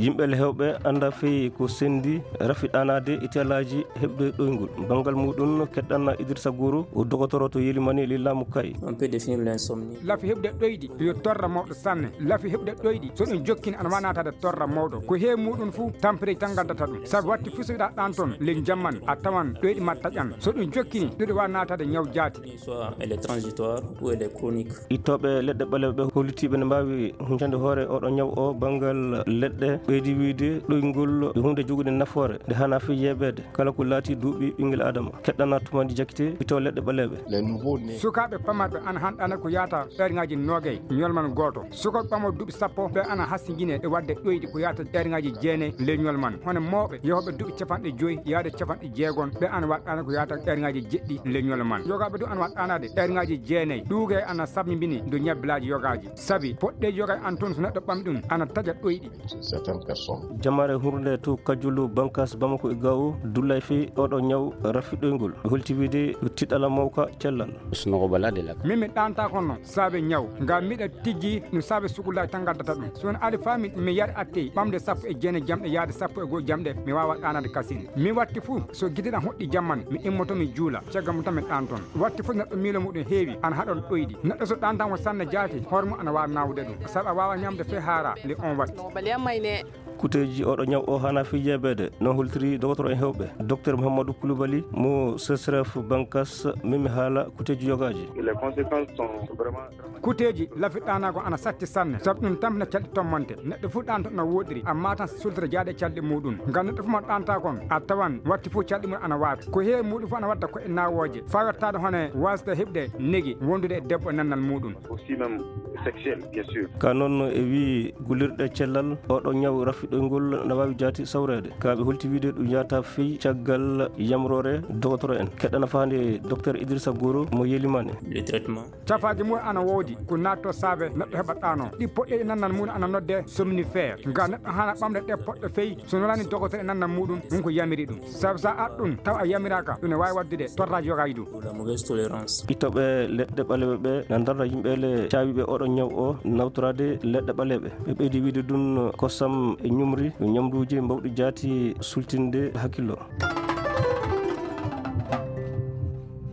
yimɓe hewɓe anda feyi ko sendi rafiɗanade e telaji heɓde ɗoygol bangal muɗum keɗɗanna Idrissa Guro o dogotoro to Yelimani Lillamu Kay. On peut définir l'insomnie. Lafi heɓde ɗoyɗi yo torra mawɗo sanne lafi heɓde ɗoyɗi so ɗum jokkini ana wanatade torra mawɗo ko heewi muɗum fuu tampere tan gaddata ɗum sabu watti fuu so wiɗa ɗan toon len jamman a tawan ɗoyɗi ma taƴan so ɗum jokkini ɗuɗe wawa natade ñaw jaati Soit elle est transitoire ou elle est chronique. ittoɓe leɗɗe ɓaleɓe ɓe hollitiɓe ne mbawi huncande hoore oɗo ñaw o bangal leɗɗe ɓeydi wiide ɗoygol e hunde jogude nafoore nde hana fi yeɓede kala ko laati duuɓi ɓinguel adama keɗɗana tumandi jakkite itto leɗɗe ɓaleɓe. sukaɓe pamarɓe ana hanɗana ko yata ɗereŋaji nogay ñolman goto sukaɓe ɓamo duuɓi sappo ɓe ana hassigine e wadde ɗoyɗi ko yata ɗereŋaji jeenayyi ley ñolman hono mawɓe yehoɓe duuɓi capanɗe joyyi yaade capanɗe jeegom ɓe ana waɗɗana ko yata ɗereŋaji jeɗɗi ley ñolman yogaɓe du ana waɗɗanade ɗereŋaji jeenayyi ɗuugay ana sammibini do ñabbilaji yogaji sabi poɗɗe yogay an toon so neɗɗo ɓami ɗum ana taƴa ɗoyɗi. jamare hurde to kajulu bankas bamako e gawo dullay fe oɗo ñaw rafiɗoygol holti wiide tiɗala mawka cellal min mi ɗanta kono saabe ñaw ngam miɗa tijji no saabe sukulaji tan gaddata ɗum sono ari fami mi yaari atte ɓamde sappo e jeenayyi jamɗe yaade sappo e goho jamɗe mi wawa ɗanade kasine mi watti fuu so guiɗiɗam hoɗɗi jamman mi immoto mi juula caggal mum tan mi ɗan toon watti fuu neɗɗo miilo muɗum heewi ana haɗon ɗoyɗi neɗɗo so ɗantamo sanne jaati hoore mum ana wawa nawde ɗum saabu a wawa ñamde fe haara le on watti kuteji oɗo ñaw o hana fi jeɓede non holtiri dogotoro en hewɓe docteur Mouhamadou Coulibaly mo CSRF bankas mimi haala kuteji yogaji. Les conséquences sont vraiment kuteji lafiɗɗanago ana satti sanne saabu ɗum tampina calɗi tommonte neɗɗo fuu ɗanto no woɗiri amma tan sultata jaade calɗi muɗum ngam neɗɗo fuu mo ɗanta kon a tawan watti fuu calɗi mum ana waati ko heewi muɗum fuu ana wadda ko e nawoje fa wattade hono wasde heɓde negui wondude e debbo e nannal muɗum aussi même sexuel bien sûr. ka noon e wi gullirɗe cellal oɗo ñaw rafiɗoygol ne wawi jaati sawrede kaɓe holti wiide ɗum yata feyi caggal yamrore dogotoro en keɗɗana fande docteur Idrissa Guro mo Yelimani. Le traitement. cafaji mum ana woodi ko natto saabe neɗɗo heɓat ɗano ɗi poɗɗe e nannal muɗum ana nodde somnifére ngam neɗɗo hana ɓamde ɗe poɗɗe feyi so nolani dogotoro e nannal muɗum ɗum ko yamiri ɗum saabu sa at ɗum taw a yamiraka ɗum ne wawi waddude torraji yogaji ɗum. La mauvaise tolérance. ittoɓe leɗɗe ɓaleɓe ɓe ne darra yimɓele cawiɓe oɗo ñaw o nawtorade leɗɗe ɓaleɓe ɓe ɓeydi wiide ɗum kosam e ñumri ñamduji mbawɗi jaati sultinde hakkillo.